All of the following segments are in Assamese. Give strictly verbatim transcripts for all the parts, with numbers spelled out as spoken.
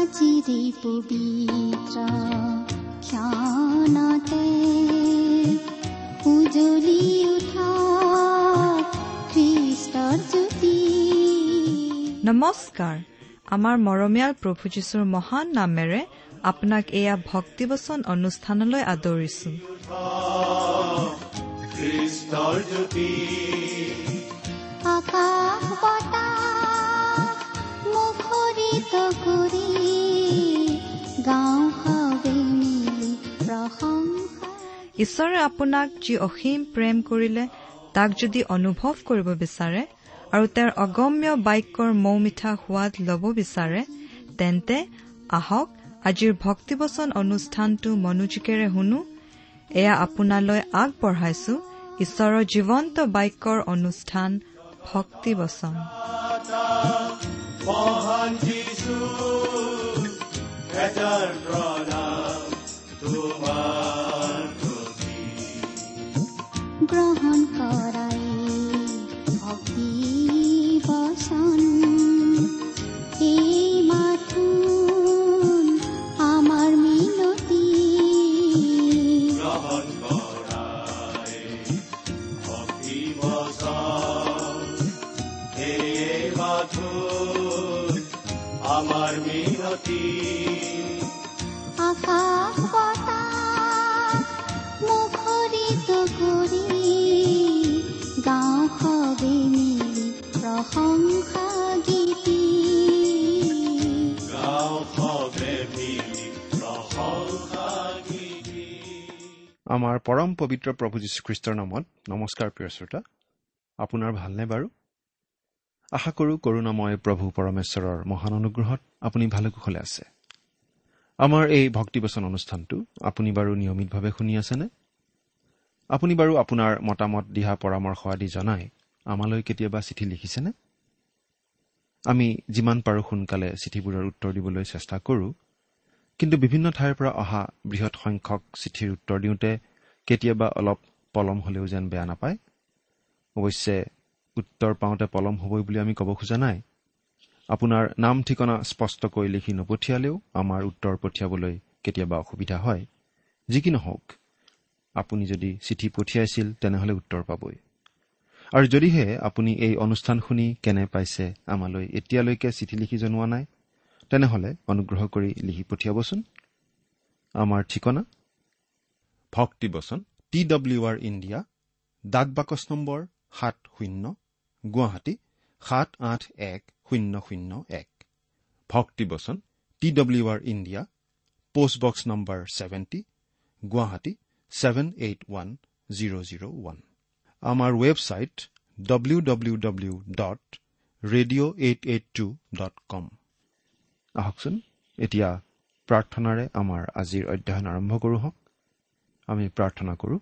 আজিৰে পবিত্ৰ ক্ষণতে উজ্বলি উঠা খ্ৰীষ্টৰ জ্যোতি। নমস্কাৰ। আমাৰ মৰমীয়াল প্ৰভু যীশুৰ মহান নামেৰে আপোনাক এয়া ভক্তিবচন অনুষ্ঠানলৈ আদৰিছো। আকাশ বতাহ মুখৰিত কৰি গাঁও হাৱে মিলি প্ৰশংসা। ঈশ্বৰে আপোনাক যি অসীম প্ৰেম কৰিলে তাক যদি অনুভৱ কৰিব বিচাৰে আৰু তেওঁৰ অগম্য বাক্যৰ মৌ মিঠা সোৱাদ ল'ব বিচাৰে, তেন্তে আহক আজিৰ ভক্তিবচন অনুষ্ঠানটো মনোযোগেৰে শুনো। এয়া আপোনালৈ আগবঢ়াইছো ঈশ্বৰৰ জীৱন্ত বাক্যৰ অনুষ্ঠান ভক্তিবচন। গ্ৰহণ কৰাই ভক্তি বচন, এই মাথো আমাৰ মিনতি। গ্ৰহণ কৰাই ভক্তি বচন, এই মাথো আমাৰ মিনতি। আকাশ বতাহ মুখৰিত কৰি গাঁও হাৱে মিলি প্ৰশংসা গীতি। গাঁও হাৱে মিলি প্ৰশংসা গীতি। আমাৰ পৰম পবিত্ৰ প্ৰভু যীশুখ্ৰীষ্টৰ নামত নমস্কাৰ। প্ৰিয় শ্ৰোতা, আপোনাৰ ভালনে বাৰু? আশা কৰোঁ কৰুণাময় প্ৰভু পৰমেশ্বৰৰ মহান অনুগ্ৰহত আপুনি ভালে কুশলে আছে। আমাৰ এই ভক্তিবচন অনুষ্ঠানটো আপুনি বাৰু নিয়মিতভাৱে শুনি আছেনে? আপুনি বাৰু আপোনাৰ মতামত দিহা পৰামৰ্শ আদি জনাই আমালৈ কেতিয়াবা চিঠি লিখিছেনে? আমি যিমান পাৰোঁ সোনকালে চিঠিবোৰৰ উত্তৰ দিবলৈ চেষ্টা কৰোঁ, কিন্তু বিভিন্ন ঠাইৰ পৰা অহা বৃহৎ সংখ্যক চিঠিৰ উত্তৰ দিওঁতে কেতিয়াবা অলপ পলম হ'লেও যেন বেয়া নাপায়। অৱশ্যে উত্তৰ পাওঁতে পলম হ'বই বুলি আমি ক'ব খোজা নাই। আপোনাৰ নাম ঠিকনা স্পষ্টকৈ লিখি নপঠিয়ালেও আমাৰ উত্তৰ পঠিয়াবলৈ কেতিয়াবা অসুবিধা হয়। যি কি নহওক, আপুনি যদি চিঠি পঠিয়াইছিল তেনেহলে উত্তৰ পাবই। আৰু যদিহে আপুনি এই অনুষ্ঠান শুনি কেনে পাইছে আমালৈ এতিয়ালৈকে চিঠি লিখি জনোৱা নাই, তেনেহলে অনুগ্ৰহ কৰি লিখি পঠিয়াবচোন। আমাৰ ঠিকনা ভক্তিবচন, টি ডব্লিউ আৰ ইণ্ডিয়া, ডাক বাকচ নম্বৰ সাত শূন্য, গুৱাহাটী সাত আঠ এক শূন্য শূন্য এক। ভক্তিবচন, T W R India, post box number seventy, Guwahati seven eight one zero' zero' one. আমাৰ website W W W dot radio' eight eight two dot com. আহকচোন এতিয়া প্ৰাৰ্থনাৰে আমাৰ আজিৰ অধ্যয়ন আৰম্ভ কৰোঁ হওক। আমি প্ৰাৰ্থনা কৰোঁ।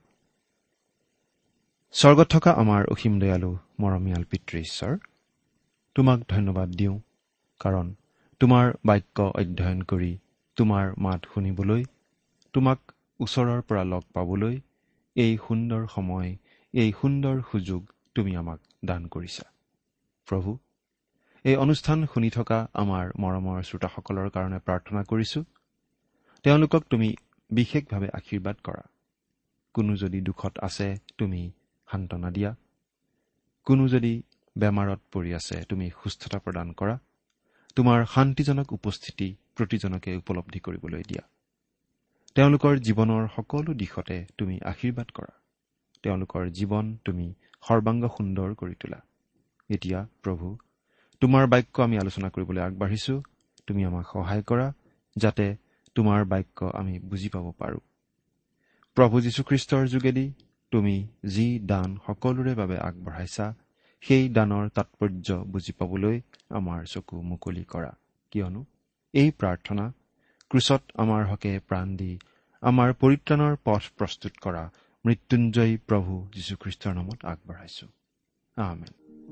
স্বৰ্গত থকা আমাৰ অসীম দয়ালু মৰমীয়াল পিতৃ ঈশ্বৰ, তোমাক ধন্যবাদ দিওঁ, কাৰণ তোমাৰ বাক্য অধ্যয়ন কৰি তোমাৰ মাত শুনিবলৈ, তোমাক ওচৰৰ পৰা লগ পাবলৈ এই সুন্দৰ সময়, এই সুন্দৰ সুযোগ তুমি আমাক দান কৰিছা। প্ৰভু, এই অনুষ্ঠান শুনি থকা আমাৰ মৰমৰ শ্ৰোতাসকলৰ কাৰণে প্ৰাৰ্থনা কৰিছো। তেওঁলোকক তুমি বিশেষভাৱে আশীৰ্বাদ কৰা। কোনো যদি দুখত আছে তুমি সান্তনা দিয়া, কোনো যদি বেমাৰত পৰি আছে তুমি সুস্থতা প্ৰদান কৰা। তোমাৰ শান্তিজনক উপস্থিতি প্ৰতিজনকে উপলব্ধি কৰিবলৈ দিয়া। তেওঁলোকৰ জীৱনৰ সকলো দিশতে তুমি আশীৰ্বাদ কৰা। তেওঁলোকৰ জীৱন তুমি সৰ্বাংগ সুন্দৰ কৰি তোলা। এতিয়া প্ৰভু, তোমাৰ বাক্য আমি আলোচনা কৰিবলৈ আগবাঢ়িছো। তুমি আমাক সহায় কৰা, যাতে তোমাৰ বাক্য আমি বুজি পাব পাৰো। প্ৰভু যীশুখ্ৰীষ্টৰ যোগেদি তুমি যি দান সকলোৰে বাবে আগবঢ়াইছা, সেই দানৰ তাৎপৰ্য বুজি পাবলৈ আমাৰ চকু মুকলি কৰা। কিয়নো এই প্ৰাৰ্থনা ক্ৰুচত আমাৰ হকে প্ৰাণ দি আমাৰ পৰিত্ৰাণৰ পথ প্ৰস্তুত কৰা মৃত্যুঞ্জয়ী প্ৰভু যীশুখ্ৰীষ্টৰ নামত আগবঢ়াইছো। আমেন।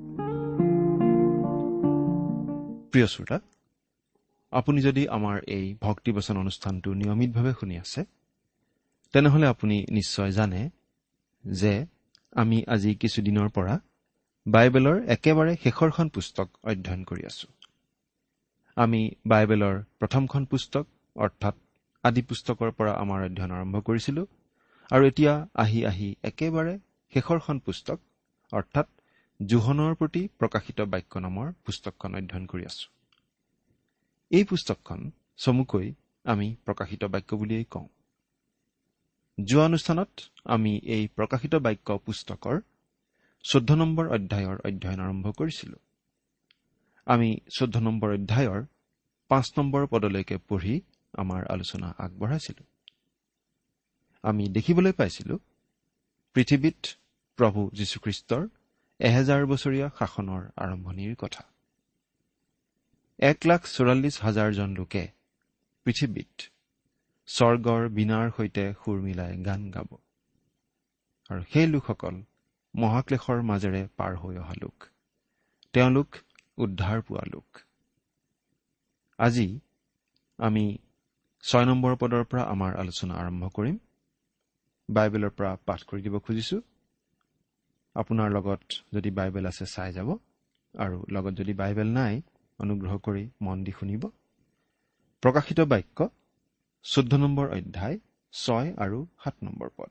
প্ৰিয় শ্ৰোতা, আপুনি যদি আমাৰ এই ভক্তিবচন অনুষ্ঠানটো নিয়মিতভাৱে শুনি আছে, তেনেহলে আপুনি নিশ্চয় জানে যে আমি আজি কিছুদিনৰ পৰা বাইবেলৰ একেবাৰে শেষৰখন পুস্তক অধ্যয়ন কৰি আছো। আমি বাইবেলৰ প্ৰথমখন পুস্তক অৰ্থাৎ আদি পুস্তকৰ পৰা আমাৰ অধ্যয়ন আৰম্ভ কৰিছিলোঁ আৰু এতিয়া আহি আহি একেবাৰে শেষৰখন পুস্তক অৰ্থাৎ যোহনৰ প্ৰতি প্ৰকাশিত বাক্য নামৰ পুস্তকখন অধ্যয়ন কৰি আছো। এই পুস্তকখন চমুকৈ আমি প্ৰকাশিত বাক্য বুলিয়েই কওঁ। যোৱা অনুষ্ঠানত আমি এই প্ৰকাশিত বাক্য পুস্তকৰ চৈধ্য নম্বৰ অধ্যায়ৰ অধ্যয়ন আৰম্ভ কৰিছিলোঁ। আমি চৈধ্য নম্বৰ অধ্যায়ৰ পাঁচ নম্বৰ পদলৈকে পঢ়ি আমাৰ আলোচনা আগবঢ়াইছিলোঁ। আমি দেখিবলৈ পাইছিলোঁ পৃথিৱীত প্ৰভু যীশুখ্ৰীষ্টৰ এহেজাৰ বছৰীয়া শাসনৰ আৰম্ভণিৰ কথা। এক লাখ চৌৰাল্লিছ হাজাৰজন লোকে পৃথিৱীত স্বৰ্গৰ বীণাৰ সৈতে সুৰ মিলাই গান গাব আৰু সেই লোকসকল মহাক্লেশৰ মাজেৰে পাৰ হৈ অহা লোক, তেওঁলোক উদ্ধাৰ পোৱা লোক। আজি আমি ছয় নম্বৰ পদৰ পৰা আমাৰ আলোচনা আৰম্ভ কৰিম। বাইবেলৰ পৰা পাঠ কৰি দিব খুজিছো। আপোনাৰ লগত যদি বাইবেল আছে চাই যাব, আৰু লগত যদি বাইবেল নাই অনুগ্ৰহ কৰি মন দি শুনিব। প্ৰকাশিত বাক্য চৈধ্য নম্বৰ অধ্যায় ছয় আৰু সাত নম্বৰ পদ।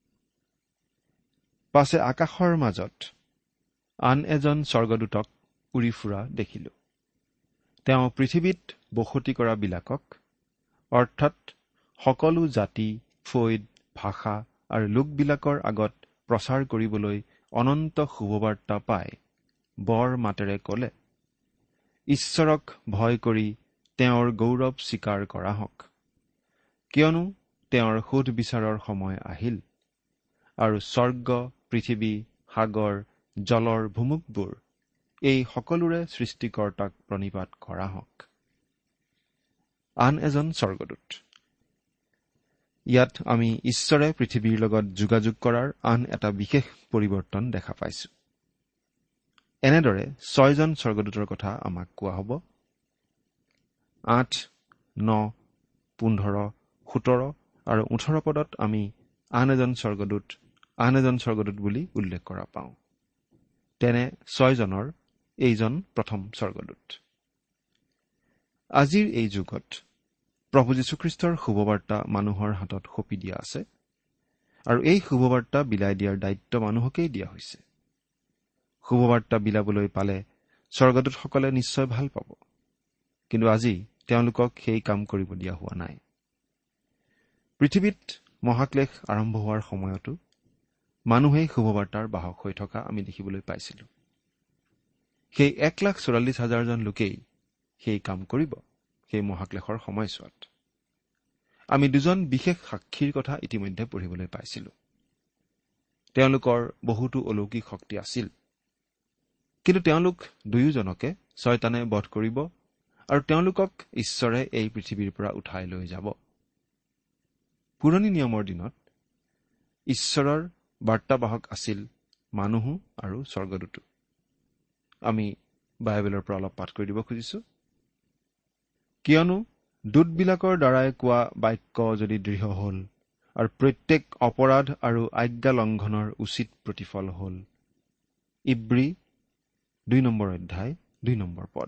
পাছে আকাশৰ মাজত আন এজন স্বৰ্গদূতক উৰি ফুৰা দেখিলো। তেওঁ পৃথিৱীত বসতি কৰা বিলাকক অৰ্থাৎ সকলো জাতি, ফৈদ, ভাষা আৰু লোকবিলাকৰ আগত প্ৰচাৰ কৰিবলৈ অনন্ত শুভবাৰ্তা পাই বৰ মাতেৰে ক'লে, ঈশ্বৰক ভয় কৰি তেওঁৰ গৌৰৱ স্বীকাৰ কৰা হওক, কিয়নো তেওঁৰ সোধ বিচাৰৰ সময় আহিল আৰু স্বৰ্গ, পৃথিৱী, সাগৰ, জলৰ ভুমুকবোৰ এই সকলোৰে সৃষ্টিকৰ্তাক প্ৰণিপাত কৰা হওক। আন এজন স্বৰ্গদূত। ইয়াত আমি ঈশ্বৰে পৃথিৱীৰ লগত যোগাযোগ কৰাৰ আন এটা বিশেষ পৰিৱৰ্তন দেখা পাইছো। এনেদৰে ছয়জন স্বৰ্গদূতৰ কথা আমাক কোৱা হ'ব। আঠ, ন, পোন্ধৰ, সোতৰ আৰু ওঠৰ পদত আমি আন এজন স্বৰ্গদূত আন এজন স্বৰ্গদূত বুলি উল্লেখ কৰা পাওঁ। তেনে ছয়জনৰ এইজন প্ৰথম স্বৰ্গদূত। আজিৰ এই যুগত প্ৰভু যীশুখ্ৰীষ্টৰ শুভবাৰ্তা মানুহৰ হাতত সঁপি দিয়া আছে আৰু এই শুভবাৰ্তা বিলাই দিয়াৰ দায়িত্ব মানুহকেই দিয়া হৈছে। শুভবাৰ্তা বিলাবলৈ পালে স্বৰ্গদূতসকলে নিশ্চয় ভাল পাব, কিন্তু আজি তেওঁলোকক সেই কাম কৰিব দিয়া হোৱা নাই। পৃথিৱীত মহাক্লেশ আৰম্ভ হোৱাৰ সময়তো মানুহেই শুভবাৰ্তাৰ বাহক হৈ থকা আমি দেখিবলৈ পাইছিলো। সেই এক লাখ চৌৰাল্লিছ হাজাৰজন লোকেই সেই কাম কৰিব সেই মহাক্লেশৰ সময়ছোৱাত। আমি দুজন বিশেষ সাক্ষীৰ কথা ইতিমধ্যে পঢ়িবলৈ পাইছিলো। তেওঁলোকৰ বহুতো অলৌকিক শক্তি আছিল, কিন্তু তেওঁলোক দুয়োজনকে শয়তানে বধ কৰিব আৰু তেওঁলোকক ঈশ্বৰে এই পৃথিৱীৰ পৰা উঠাই লৈ যাব। পুৰণি নিয়মৰ দিনত ঈশ্বৰৰ বাৰ্তাবাহক আছিল মানুহো আৰু স্বৰ্গদূতো। আমি বাইবেলৰ পৰা অলপ পাঠ কৰি দিব খুজিছো। কিয়নো দূতবিলাকৰ দ্বাৰাই কোৱা বাক্য যদি দৃঢ় হল আৰু প্ৰত্যেক অপৰাধ আৰু আজ্ঞা লংঘনৰ উচিত প্ৰতিফল হল। ইব্ৰী দুই নম্বৰ অধ্যায় দুই নম্বৰ পদ।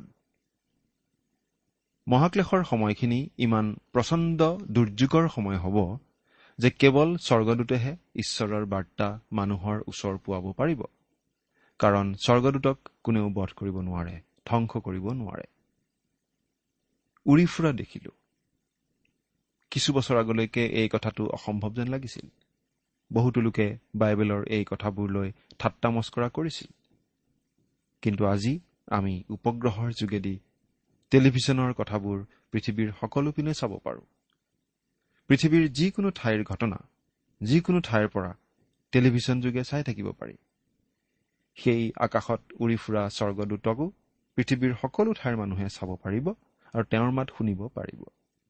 মহাক্লেশৰ সময়খিনি ইমান প্ৰচণ্ড দুৰ্যোগৰ সময় হ'ব যে কেৱল স্বৰ্গদূতেহে ঈশ্বৰৰ বাৰ্তা মানুহৰ ওচৰ পোৱাব পাৰিব, কাৰণ স্বৰ্গদূতক কোনেও বধ কৰিব নোৱাৰে, ধ্বংস কৰিব নোৱাৰে। উৰি ফুৰা দেখিলো। কিছু বছৰ আগলৈকে এই কথাটো অসম্ভৱ যেন লাগিছিল। বহুতো লোকে বাইবেলৰ এই কথাবোৰ লৈ ঠাট্টা মস্কৰা কৰিছিল। কিন্তু আজি আমি উপগ্ৰহৰ যোগেদি টেলিভিছনৰ কথাবোৰ পৃথিৱীৰ সকলো পিনে চাব পাৰোঁ। পৃথিৱীৰ যিকোনো ঠাইৰ ঘটনা যিকোনো ঠাইৰ পৰা টেলিভিছন যোগে চাই থাকিব পাৰি। সেই আকাশত উৰি ফুৰা স্বৰ্গদূতকো পৃথিৱীৰ সকলো ঠাইৰ মানুহে চাব পাৰিব আৰু তেওঁৰ মাত শুনিব পাৰিব।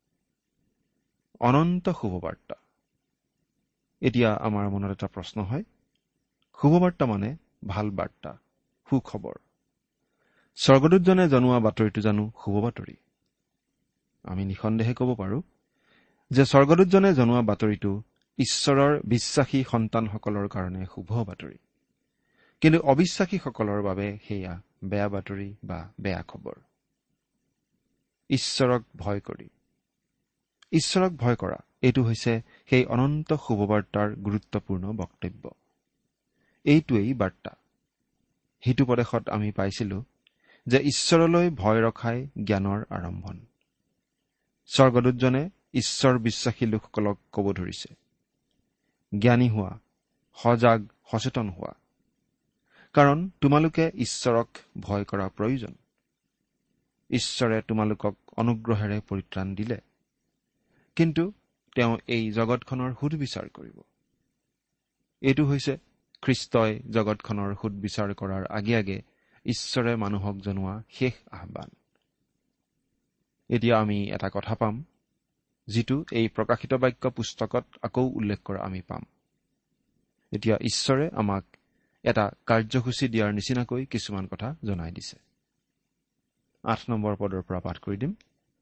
অনন্ত শুভবাৰ্তা। এতিয়া আমাৰ মনত এটা প্ৰশ্ন হয়, শুভবাৰ্তা মানে ভাল বাৰ্তা, সুখবৰ। স্বৰ্গদূতজনে জনোৱা বাতৰিটো জানো শুভ বাতৰি? আমি নিঃসন্দেহে ক'ব পাৰোঁ যে স্বৰ্গদূতজনে জনোৱা বাতৰিটো ঈশ্বৰৰ বিশ্বাসী সন্তানসকলৰ কাৰণে শুভ বাতৰি, কিন্তু অবিশ্বাসীসকলৰ বাবে সেয়া বেয়া বাতৰি বা বেয়া খবৰ। ঈশ্বৰক ভয় কৰি। ঈশ্বৰক ভয় কৰা এইটো হৈছে সেই অনন্ত শুভবাৰ্তাৰ গুৰুত্বপূৰ্ণ বক্তব্য। এইটোৱেই বাৰ্তা। সিটো প্ৰদেশত আমি পাইছিলো যে ঈশ্বৰলৈ ভয় ৰখাই জ্ঞানৰ আৰম্ভণ। স্বৰ্গদূতজনে ঈশ্বৰ বিশ্বাসী লোকসকলক ক'ব ধৰিছে, জ্ঞানী হোৱা, সজাগ সচেতন হোৱা, কাৰণ তোমালোকে ঈশ্বৰক ভয় কৰা প্ৰয়োজন। ঈশ্বৰে তোমালোকক অনুগ্ৰহেৰে পৰিত্ৰাণ দিলে, কিন্তু তেওঁ এই জগতখনৰ সুদবিচাৰ কৰিব। এইটো হৈছে খ্ৰীষ্টই জগতখনৰ সুদবিচাৰ কৰাৰ আগে আগে ঈশ্বৰে মানুহক জনোৱা শেষ আহ্বান। এতিয়া আমি এটা কথা পাম, যিটো এই প্ৰকাশিত বাক্য পুস্তকত আকৌ উল্লেখ কৰা আমি পাম। এতিয়া ঈশ্বৰে আমাক এটা কাৰ্যসূচী দিয়াৰ নিচিনাকৈ কিছুমান কথা জনাই দিছে। আঠ নম্বৰ পদৰ পৰা পাঠ কৰি দিম।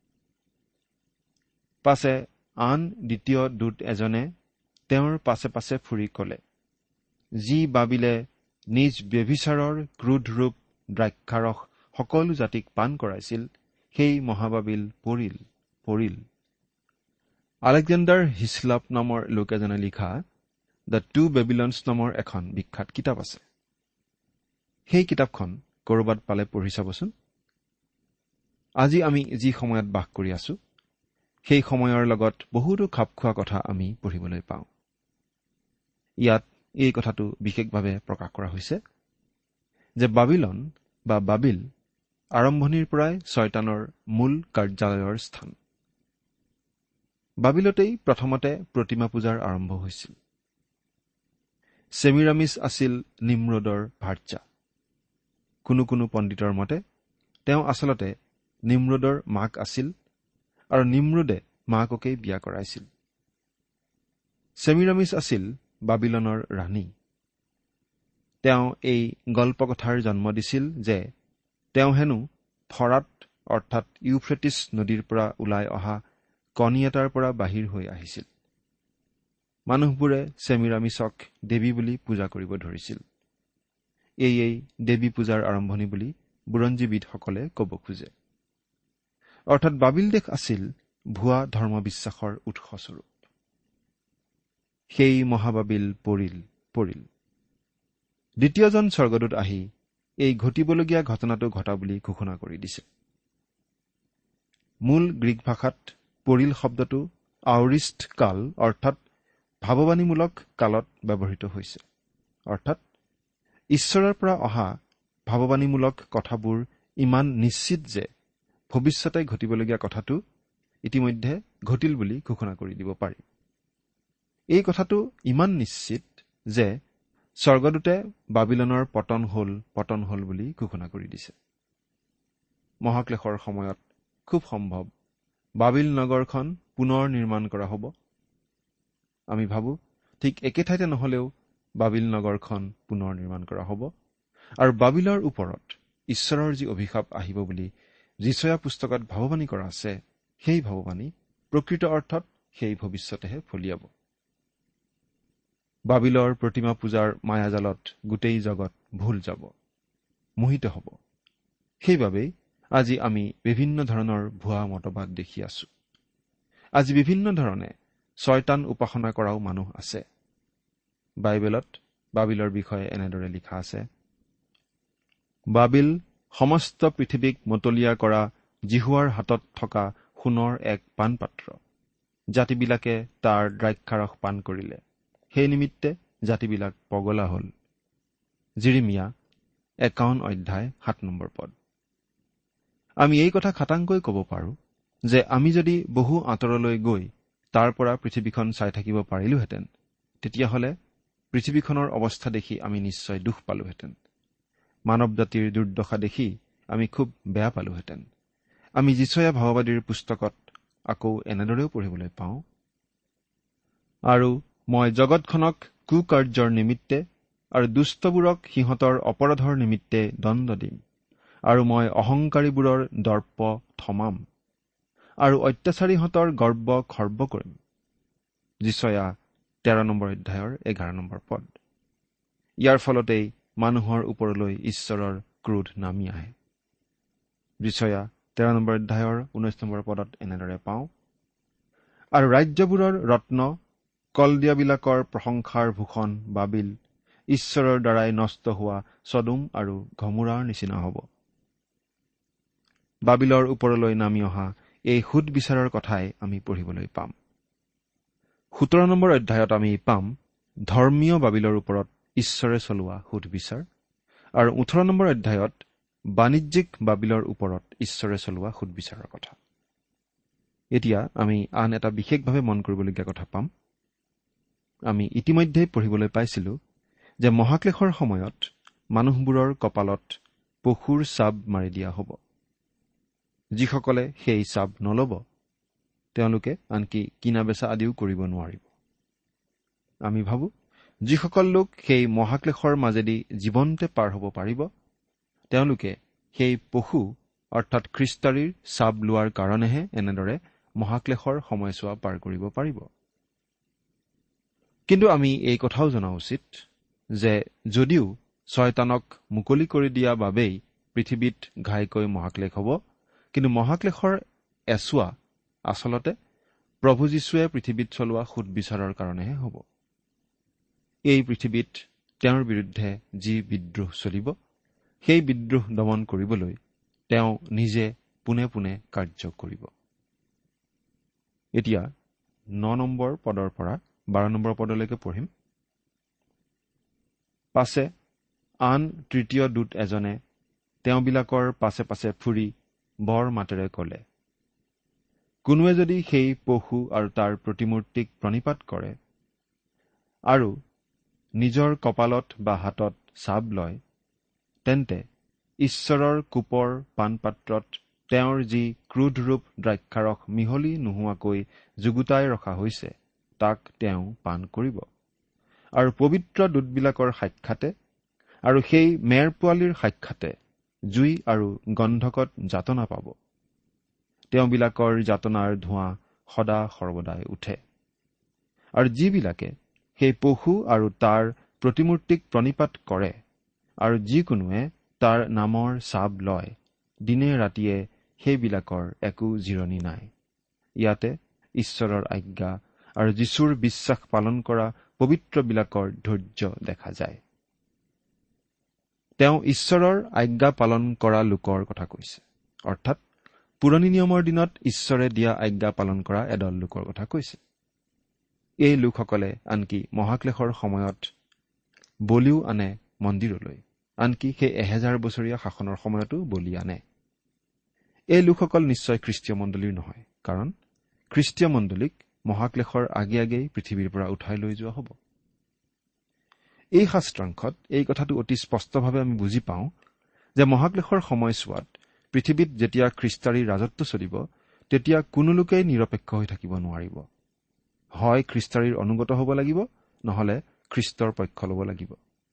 পাছে আন দ্বিতীয় দূত এজনে তেওঁৰ পাছে পাছে ফুৰি ক'লে, যি বাবিলে নিজ ব্যভিচাৰৰ ক্ৰোধৰূপ দ্ৰাক্ষাৰস সকলো জাতিক পান কৰাইছিল, সেই মহাবাবিল পৰিল পৰিল। আলেকজেণ্ডাৰ হিছলাপ নামৰ লোক এজনে লিখা দ্য টু বেবিলনছ নামৰ এখন বিখ্যাত কিতাপ আছে। সেই কিতাপখন ক'ৰবাত পালে পঢ়ি চাবচোন। আজি আমি যি সময়ত বাস কৰি আছো, সেই সময়ৰ লগত বহুতো খাপ খোৱা কথা আমি পঢ়িবলৈ পাওঁ। ইয়াত এই কথাটো বিশেষভাৱে প্ৰকাশ কৰা হৈছে যে বাবিলন বা বাবিল আৰম্ভণিৰ পৰাই ছয়তানৰ মূল কাৰ্যালয়ৰ স্থান। বাবিলতেই প্ৰথমতে প্ৰতিমা পূজাৰ আৰম্ভ হৈছিল। ছেমিৰামিছ আছিল নিম্ৰোদৰ ভাৰ্যা। কোনো কোনো পণ্ডিতৰ মতে তেওঁ আচলতে নিম্ৰোদৰ মাক আছিল আৰু নিম্ৰোদে মাককেই বিয়া কৰাইছিল। ছেমিৰামিছ আছিল বাবিলনৰ ৰাণী। তেওঁ এই গল্পকথাৰ জন্ম দিছিল যে তেওঁ হেনো ফৰাত অৰ্থাৎ ইউফ্ৰেটিছ নদীৰ পৰা ওলাই অহা কণী এটাৰ পৰা বাহিৰ হৈ আহিছিল। মানুহবোৰে ছেমিৰামিছক দেৱী বুলি পূজা কৰিব ধৰিছিল। এয়েই দেৱী পূজাৰ আৰম্ভণি বুলি বুৰঞ্জীবিদসকলে ক'ব খোজে। অৰ্থাৎ বাবিল দেশ আছিল ভুৱা ধৰ্মবিশ্বাসৰ উৎসস্বৰূপ। সেই মহাবাবিল পৰিল পৰিল। দ্বিতীয়জন স্বৰ্গদূত আহি এই ঘটিবলগীয়া ঘটনাটো ঘটা বুলি ঘোষণা কৰি দিছে। মূল গ্ৰীক ভাষাত পৰিল শব্দটো আউৰিষ্ট কাল অৰ্থাৎ ভাৱবাণীমূলক কালত ব্যৱহৃত হৈছে। অৰ্থাৎ ঈশ্বৰৰ পৰা অহা ভাৱবাণীমূলক কথাবোৰ ইমান নিশ্চিত যে ভৱিষ্যতে ঘটিবলগীয়া কথাটো ইতিমধ্যে ঘটিল বুলি ঘোষণা কৰি দিব পাৰি। এই কথাটো ইমান নিশ্চিত যে স্বৰ্গদূতে বাবিলনৰ পতন হল পতন হল বুলি ঘোষণা কৰি দিছে। মহাক্লেশৰ সময়ত খুব সম্ভৱ বাবিল নগৰখন পুনৰ নিৰ্মাণ কৰা হ'ব। আমি ভাবো ঠিক একে ঠাইতে নহলেও বাবিল নগৰখন পুনৰ নিৰ্মাণ কৰা হ'ব আৰু বাবিলৰ ওপৰত ঈশ্বৰৰ যি অভিশাপ আহিব বুলি যিচয়া পুস্তকত ভাৱবাণী কৰা আছে, সেই ভাৱবাণী প্ৰকৃত অৰ্থত সেই ভৱিষ্যতেহে ফলিয়াব। বাবিলৰ প্ৰতিমা পূজাৰ মায়াজালত গোটেই জগত ভুল যাব, মোহিত হ'ব। সেইবাবেই আজি আমি বিভিন্ন ধৰণৰ ভুৱা মতবাদ দেখি আছো। আজি বিভিন্ন ধৰণে ছয়তান উপাসনা কৰাও মানুহ আছে। বাইবেলত বাবিলৰ বিষয়ে এনেদৰে লিখা আছে, বাবিল সমস্ত পৃথিৱীক মতলীয়া কৰা জিহুৱাৰ হাতত থকা সোণৰ এক পাণপাত্ৰ। জাতিবিলাকে তাৰ দ্ৰাক্ষাৰস পান কৰিলে, সেই নিমিত্তে জাতিবিলাক পগলা হল। জিৰিমিয়া একাৱন্ন অধ্যায় সাত নম্বৰ পদ। আমি এই কথা খাটাংকৈ ক'ব পাৰো যে আমি যদি বহু আঁতৰলৈ গৈ তাৰ পৰা পৃথিৱীখন চাই থাকিব পাৰিলোহেঁতেন, তেতিয়াহ'লে পৃথিৱীখনৰ অৱস্থা দেখি আমি নিশ্চয় দুখ পালোহেঁতেন। মানৱ জাতিৰ দুৰ্দশা দেখি আমি খুব বেয়া পালোহেঁতেন। আমি যিচয়া ভাৱবাদীৰ পুস্তকত আকৌ এনেদৰেও পঢ়িবলৈ পাওঁ, আৰু মই জগতখনক কুকাৰ্যৰ নিমিত্তে আৰু দুষ্টবোৰক সিহঁতৰ অপৰাধৰ নিমিত্তে দণ্ড দিম, আৰু মই অহংকাৰীবোৰৰ দৰ্প থমাম আৰু অত্যাচাৰীহঁতৰ গৰ্ব খৰ্ব কৰিম। যিচয়া তেৰ নম্বৰ অধ্যায়ৰ এঘাৰ নম্বৰ পদ। ইয়াৰ ফলতেই মানুহৰ ওপৰলৈ ঈশ্বৰৰ ক্ৰোধ নামি আহে। যিচয়া তেৰ নম্বৰ অধ্যায়ৰ ঊনৈশ নম্বৰ পদত এনেদৰে পাওঁ, আৰু ৰাজ্যবোৰৰ ৰত্ন কলদিয়াবিলাকৰ প্ৰশংসাৰ ভূষণ বাবিল ঈশ্বৰৰ দ্বাৰাই নষ্ট হোৱা ছদোম আৰু গমোৰাৰ নিচিনা হ'ব। বাবিলৰ ওপৰলৈ নামি অহা এই সুদ বিচাৰৰ কথাই আমি পঢ়িবলৈ পাম। সোতৰ নম্বৰ অধ্যায়ত আমি পাম ধৰ্মীয় বাবিলৰ ওপৰত ঈশ্বৰে চলোৱা সুদ বিচাৰ, আৰু ওঠৰ নম্বৰ অধ্যায়ত বাণিজ্যিক বাবিলৰ ওপৰত ঈশ্বৰে চলোৱা সুদ বিচাৰৰ কথা। এতিয়া আমি আন এটা বিশেষভাৱে মন কৰিবলগীয়া কথা পাম। আমি ইতিমধ্যেই পঢ়িবলৈ পাইছিলো যে মহাক্লেশৰ সময়ত মানুহবোৰৰ কপালত পশুৰ চাব মাৰি দিয়া হ'ব। যিসকলে সেই চাব নলব তেওঁলোকে আনকি কিনা বেচা আদিও কৰিব নোৱাৰিব। আমি ভাবো যিসকল লোক সেই মহাক্লেশৰ মাজেদি জীৱন্তে পাৰ হ'ব পাৰিব তেওঁলোকে সেই পশু অৰ্থাৎ খ্ৰীষ্টাৰীৰ চাব লোৱাৰ কাৰণেহে এনেদৰে মহাক্লেশৰ সময়ছোৱা পাৰ কৰিব পাৰিব। কিন্তু আমি এই কথাও জনা উচিত যে যদিও শয়তানক মুকলি কৰি দিয়া বাবেই পৃথিৱীত ঘাইকৈ মহাক্লেশ হ'ব, কিন্তু মহাক্লেশৰ এছোৱা আচলতে প্ৰভু যীশুৱে পৃথিৱীত চলোৱা সুদ বিচাৰৰ কাৰণেহে হ'ব। এই পৃথিৱীত তেওঁৰ বিৰুদ্ধে যি বিদ্ৰোহ চলিব সেই বিদ্ৰোহ দমন কৰিবলৈ তেওঁ নিজে পোনে পোনে কাৰ্য কৰিব। এতিয়া ন নম্বৰ পদৰ পৰা বাৰ নম্বৰ পদলৈকে পঢ়িম। পাছে আন তৃতীয় দূত এজনে তেওঁবিলাকৰ পাছে পাছে ফুৰি বৰ মাতেৰে ক'লে, কোনোৱে যদি সেই পশু আৰু তাৰ প্ৰতিমূৰ্তিক প্ৰণিপাত কৰে আৰু নিজৰ কপালত বা হাতত চাব লয়, তেন্তে ঈশ্বৰৰ কোপৰ পাণপাত্ৰত তেওঁৰ যি ক্ৰোধৰূপ দ্ৰাক্ষাৰস মিহলি নোহোৱাকৈ যুগুতাই ৰখা হৈছে তাক তেওঁ পান কৰিব। আৰু পবিত্ৰ দূতবিলাকৰ সাক্ষাতে আৰু সেই মেৰ পোৱালীৰ সাক্ষাতে জুই আৰু গন্ধকত যাতনা পাব। তেওঁবিলাকৰ যাতনাৰ ধোঁৱা সদা সৰ্বদাই উঠে। আৰু যিবিলাকে সেই পশু আৰু তাৰ প্ৰতিমূৰ্তিক প্ৰণিপাত কৰে আৰু যিকোনোৱে তাৰ নামৰ চাব লয়, দিনে ৰাতিয়ে সেইবিলাকৰ একো জিৰণি নাই। ইয়াতে ঈশ্বৰৰ আজ্ঞা আৰু যীশুৰ বিশ্বাস পালন কৰা পবিত্ৰবিলাকৰ ধৈৰ্য দেখা যায়। তেওঁ ঈশ্বৰৰ আজ্ঞা পালন কৰা লোকৰ কথা কৈছে, অৰ্থাৎ পুৰণি নিয়মৰ দিনত ঈশ্বৰে দিয়া আজ্ঞা পালন কৰা এদল লোকৰ কথা কৈছে। এই লোকসকলে আনকি মহাক্লেশৰ সময়ত বলিও আনে মন্দিৰলৈ, আনকি সেই এহেজাৰ বছৰীয়া শাসনৰ সময়তো বলি আনে। এই লোকসকল নিশ্চয় খ্ৰীষ্টীয় মণ্ডলীৰ নহয়, কাৰণ খ্ৰীষ্টীয় মণ্ডলীক মহাক্লেশৰ আগে আগেই পৃথিৱীৰ পৰা উঠাই লৈ যোৱা হ'ব। এই শাস্ত্ৰাংশত এই কথাটো অতি স্পষ্টভাৱে আমি বুজি পাওঁ যে মহাক্লেশৰ সময়ছোৱাত পৃথিৱীত যেতিয়া খ্ৰীষ্টাৰীৰ ৰাজত্ব চলিব তেতিয়া কোনো লোকেই নিৰপেক্ষ হৈ থাকিব নোৱাৰিব। হয় খ্ৰীষ্টাৰীৰ অনুগত হ'ব লাগিব, নহলে খ্ৰীষ্টৰ পক্ষ ল'ব লাগিব।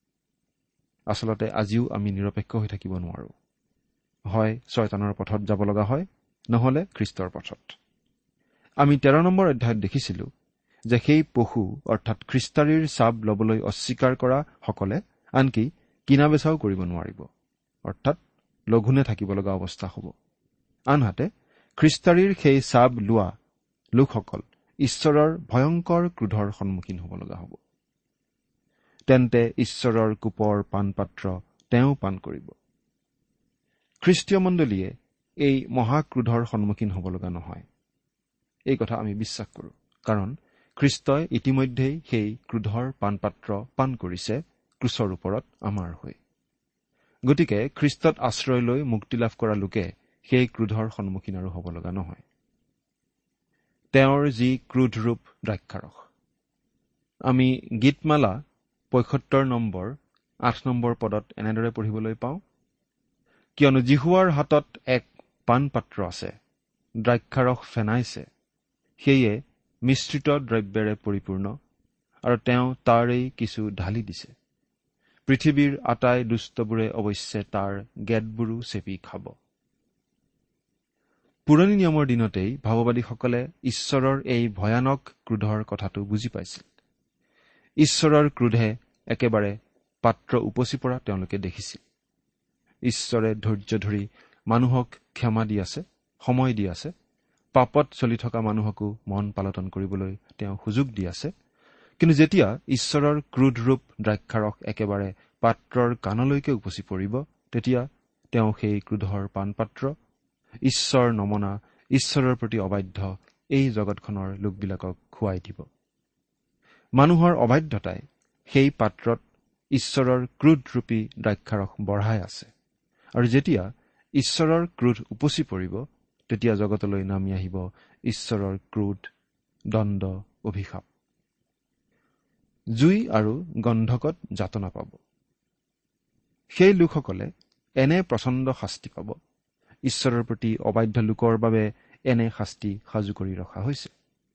আচলতে আজিও আমি নিৰপেক্ষ হৈ থাকিব নোৱাৰো। হয় শয়তানৰ পথত যাব লগা হয়, নহলে খ্ৰীষ্টৰ পথত। আমি তেৰ নম্বৰ অধ্যায়ত দেখিছিলো যে সেই পশু অৰ্থাৎ খ্ৰীষ্টাৰীৰ চাব ল'বলৈ অস্বীকাৰ কৰা সকলে আনকি কিনা বেচাও কৰিব নোৱাৰিব, অৰ্থাৎ লঘোণে থাকিব লগা অৱস্থা হ'ব। আনহাতে খ্ৰীষ্টাৰীৰ সেই চাব লোৱা লোকসকল ঈশ্বৰৰ ভয়ংকৰ ক্ৰোধৰ সন্মুখীন হ'ব লগা হ'ব। তেন্তে ঈশ্বৰৰ কোপৰ পাণপাত্ৰ তেওঁ পান কৰিব। খ্ৰীষ্টীয় মণ্ডলীয়ে এই মহাক্ৰোধৰ সন্মুখীন হ'ব লগা নহয়, এই কথা আমি বিশ্বাস কৰোঁ, কাৰণ খ্ৰীষ্টই ইতিমধ্যেই সেই ক্ৰোধৰ পাণপাত্ৰ পান কৰিছে ক্ৰুচৰ ওপৰত আমাৰ হৈ। গতিকে খ্ৰীষ্টত আশ্ৰয় লৈ মুক্তি লাভ কৰা লোকে সেই ক্ৰোধৰ সন্মুখীন আৰু হ'ব লগা নহয়। তেওঁৰ যি ক্ৰোধৰূপ দ্ৰাক্ষাৰস, আমি গীতমালা পঁয়সত্তৰ নম্বৰ আঠ নম্বৰ পদত এনেদৰে পঢ়িবলৈ পাওঁ, কিয়নো জিহুৱাৰ হাতত এক পাণপাত্ৰ আছে, দ্ৰাক্ষাৰস ফেনাইছে, সেয়ে মিশ্ৰিত দ্ৰব্যেৰে পৰিপূৰ্ণ, আৰু তেওঁ তাৰেই কিছু ঢালি দিছে। পৃথিৱীৰ আটাই দুষ্টবোৰে অৱশ্যে তাৰ গেটবোৰো চেপি খাব। পুৰণি নিয়মৰ দিনতেই ভাৱবাদীসকলে ঈশ্বৰৰ এই ভয়ানক ক্ৰোধৰ কথাটো বুজি পাইছিল। ঈশ্বৰৰ ক্ৰোধে একেবাৰে পাত্ৰ উপচি পৰা তেওঁলোকে দেখিছিল। ঈশ্বৰে ধৈৰ্য ধৰি মানুহক ক্ষমা দি আছে, সময় দি আছে। পাপত চলি থকা মানুহকো মন পালটন কৰিবলৈ তেওঁ সুযোগ দি আছে। কিন্তু যেতিয়া ঈশ্বৰৰ ক্ৰোধৰূপ দ্ৰাক্ষাৰস একেবাৰে পাত্ৰৰ কাণলৈকে উপচি পৰিব, তেতিয়া তেওঁ সেই ক্ৰোধৰ পানপাত্ৰ, ঈশ্বৰ নমনা, ঈশ্বৰৰ প্ৰতি অবাধ্য এই জগতখনৰ লোকবিলাকক খুৱাই দিব। মানুহৰ অবাধ্যতাই সেই পাত্ৰত ঈশ্বৰৰ ক্ৰোধৰূপী দ্ৰাক্ষাৰস বঢ়াই আছে। আৰু যেতিয়া ঈশ্বৰৰ ক্ৰোধ উপচি পৰিব, তেতিয়া জগতলৈ নামি আহিব ঈশ্বৰৰ ক্ৰোধ, দণ্ড, অভিশাপ। জুই আৰু গন্ধকত যাতনা পাব। সেই লোকসকলে এনে প্ৰচণ্ড শাস্তি পাব। ঈশ্বৰৰ প্ৰতি অবাধ্য লোকৰ বাবে এনে শাস্তি সাজু কৰি ৰখা হৈছে।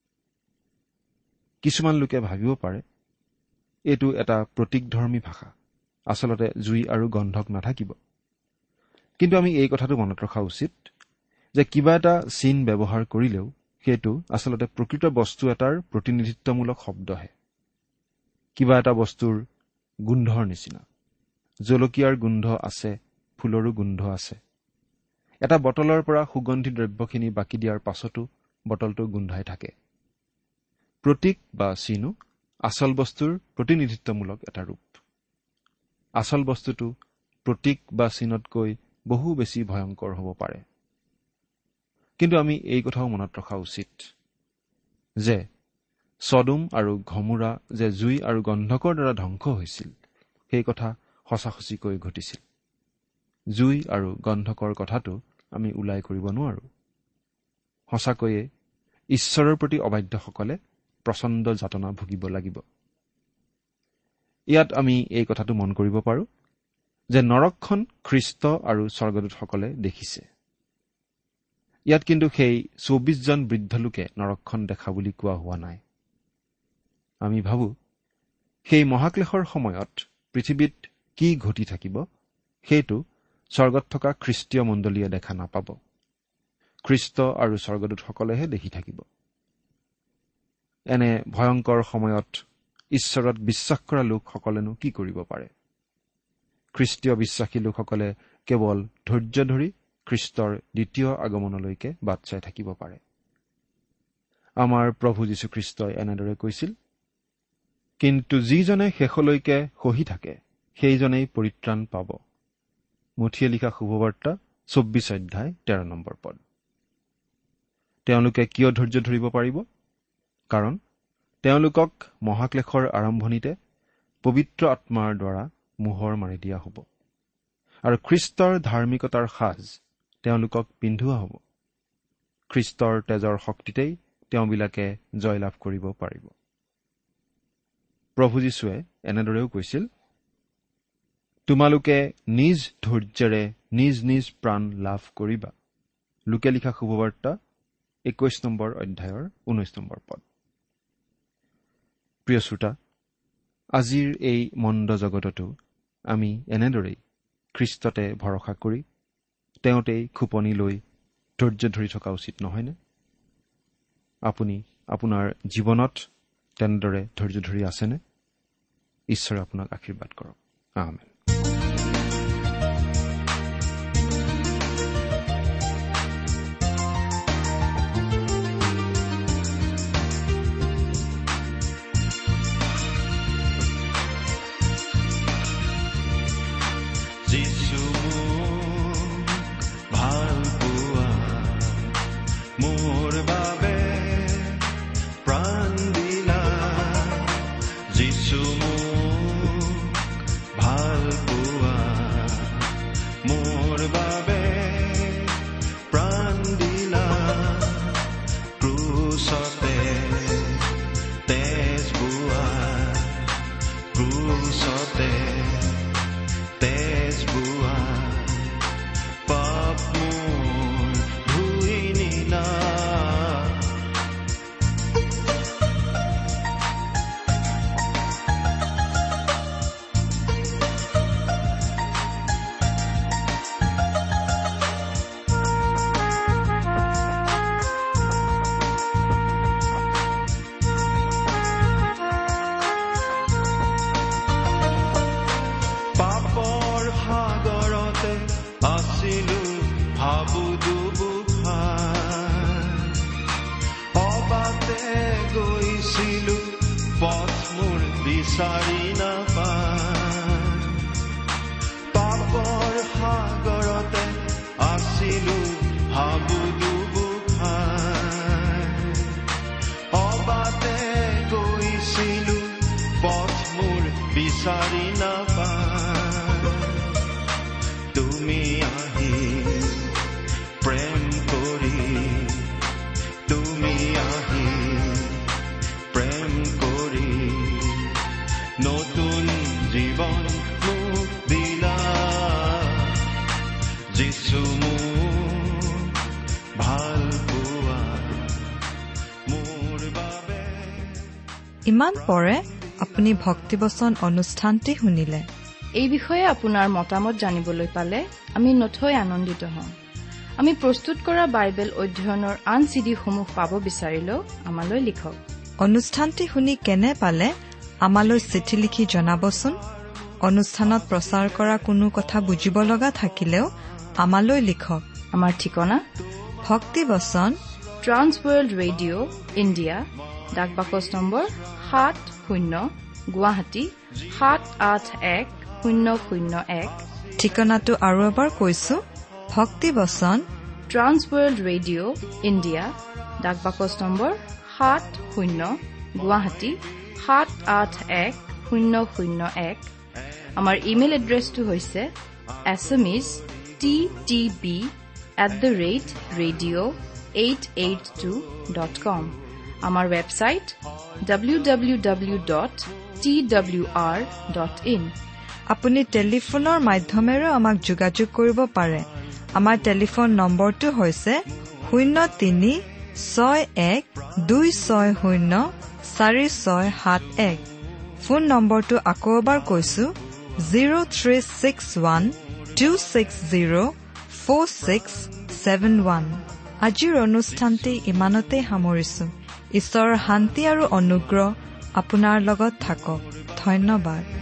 কিছুমান লোকে ভাবিব পাৰে এইটো এটা প্ৰতীকধৰ্মী ভাষা, আচলতে জুই আৰু গন্ধক নাথাকিব। কিন্তু আমি এই কথাটো মনত ৰখা উচিত যে কিবা এটা চিন ব্যৱহাৰ কৰিলেও সেইটো আচলতে প্ৰকৃত বস্তু এটাৰ প্ৰতিনিধিত্বমূলক শব্দহে। কিবা এটা বস্তুৰ গোন্ধৰ নিচিনা। জলকীয়াৰ গোন্ধ আছে, ফুলৰো গোন্ধ আছে। এটা বটলৰ পৰা সুগন্ধি দ্ৰব্যখিনি বাকি দিয়াৰ পাছতো বটলটো গোন্ধাই থাকে। প্ৰতীক বা চিনো আচল বস্তুৰ প্ৰতিনিধিত্বমূলক এটা ৰূপ। আচল বস্তুটো প্ৰতীক বা চিনতকৈ বহু বেছি ভয়ংকৰ হ'ব পাৰে। কিন্তু আমি এই কথাও মনত ৰখা উচিত যে ছডম আৰু গমোৰা যে জুই আৰু গন্ধকৰ দ্বাৰা ধ্বংস হৈছিল, সেই কথা সঁচাসঁচিকৈ ঘটিছিল। জুই আৰু গন্ধকৰ কথাটো আমি ওলাই কৰিব নোৱাৰো। সঁচাকৈয়ে ঈশ্বৰৰ প্ৰতি অবাধ্যসকলে প্ৰচণ্ড যাতনা ভুগিব লাগিব। ইয়াত আমি এই কথাটো মন কৰিব পাৰো যে নৰকখন খ্ৰীষ্ট আৰু স্বৰ্গদূতসকলে দেখিছে। ইয়াত কিন্তু সেই চৌবিশজন বৃদ্ধ লোকে নৰকখন দেখা বুলি কোৱা হোৱা নাই। আমি ভাবো সেই মহাক্লেশৰ সময়ত পৃথিৱীত কি ঘটি থাকিব সেইটো স্বৰ্গত থকা খ্ৰীষ্টীয় মণ্ডলীয়ে দেখা নাপাব। খ্ৰীষ্ট আৰু স্বৰ্গদূতসকলেহে দেখি থাকিব। এনে ভয়ংকৰ সময়ত ঈশ্বৰত বিশ্বাস কৰা লোকসকলেনো কি কৰিব পাৰে? খ্ৰীষ্টীয় বিশ্বাসী লোকসকলে কেৱল ধৈৰ্য ধৰি খ্ৰীষ্টৰ দ্বিতীয় আগমনলৈকে বাট চাই থাকিব পাৰে। আমাৰ প্ৰভু যীশুখ্ৰীষ্টই এনেদৰে কৈছিল, কিন্তু যিজনে শেষলৈকে সহি থাকে সেইজনেই পৰিত্ৰাণ পাব। মথিয়ে লিখা শুভবাৰ্তা চৌব্বিছ অধ্যায় তেৰ নম্বৰ পদ। তেওঁলোকে কিয় ধৈৰ্য ধৰিব পাৰিব? কাৰণ তেওঁলোকক মহাক্লেশৰ আৰম্ভণিতে পবিত্ৰ আত্মাৰ দ্বাৰা মোহৰ মাৰি দিয়া হ'ব আৰু খ্ৰীষ্টৰ ধাৰ্মিকতাৰ সাজ তেওঁলোকক পিন্ধোৱা হ'ব। খ্ৰীষ্টৰ তেজৰ শক্তিতেই তেওঁবিলাকে জয়লাভ কৰিব পাৰিব। প্ৰভু যীশুৱে এনেদৰেও কৈছিল, তোমালোকে নিজ ধৈৰ্যেৰে নিজ নিজ প্ৰাণ লাভ কৰিবা। লোকে লিখা শুভবাৰ্তা একৈশ নম্বৰ অধ্যায়ৰ ঊনৈশ নম্বৰ পদ। প্ৰিয় শ্ৰোতা, আজিৰ এই মন্দ জগততো আমি এনেদৰেই খ্ৰীষ্টতে ভৰসা কৰি তেওঁতেই খোপনি লৈ ধৈৰ্য ধৰি থকা উচিত নহয়নে? আপুনি আপোনাৰ জীৱনত তেনেদৰে ধৈৰ্য ধৰি আছেনে? ঈশ্বৰে আপোনাক আশীৰ্বাদ কৰক। আমেন। যিছু ভাল পোৱা মোৰ বাবে প্ৰাণ দিলা, যিছু মোক ভাল গৈছিলো পথ মোৰ বিচাৰি নাপায়, পাপৰ সাগৰতে আছিলো হাবুডুবু খাই, অবাতে গৈছিলো পথ মোৰ বিচাৰি নাপায়, তুমি আহি প্ৰেম কৰি, তুমি আহি প্ৰেম কৰি নতুন জীৱন মোক দিলা, যিছু মোক ভাল পোৱা মোৰ বাবে। ইমান পৰে আপুনি ভক্তিবচন অনুষ্ঠানটি শুনিলে। এই বিষয়ে আপোনাৰ মতামত জানিবলৈ পালে আমি নথৈ আনন্দিত হম। আমি প্ৰস্তুত কৰা বাইবেল অধ্যয়নৰ আন চিডিসমূহ পাব বিচাৰিলেও আমালৈ লিখক। অনুষ্ঠানটি শুনি কেনে পালে আমালৈ চিঠি লিখি জনাবচোন। অনুষ্ঠানত প্ৰচাৰ কৰা কোনো কথা বুজিব লগা থাকিলেও আমালৈ লিখক। আমাৰ ঠিকনা ভক্তিবচন, ট্ৰান্স ৱৰ্ল্ড ৰেডিঅ' ইণ্ডিয়া, ডাক বাকচ নম্বৰ সাত শূন্য গুৱাহাটী সাত আঠ এক শূন্য শূন্য এক। ঠিকনাটো আৰু এবাৰ কৈছো, ভক্তিবচন, ট্ৰান্স ৱৰ্ল্ড ৰেডিঅ' ইণ্ডিয়া, ডাক বাকচ নম্বৰ সাত শূন্য গুৱাহাটী সাত আঠ এক শূন্য শূন্য এক। আমাৰ ইমেইল এড্ৰেছটো হৈছে SMS T T B at the rate radio' eight eight two dot com. আমাৰ website W W W dot T W R dot in. আপুনি টেলিফোনৰ মাধ্যমেৰেও আমাক যোগাযোগ কৰিব পাৰে। আমাৰ টেলিফোন নম্বৰটো হৈছে শূন্য তিনি ছয় এক দুই ছয় শূন্য চাৰি ছয় সাত এক। ফোন নম্বৰটো আকৌ এবাৰ কৈছো, zero' three six one two six zero' four six seven one. আজিৰ অনুষ্ঠানটি ইমানতে সামৰিছো। ঈশ্বৰৰ শান্তি আৰু অনুগ্ৰহ আপোনাৰ লগত থাকক। ধন্যবাদ।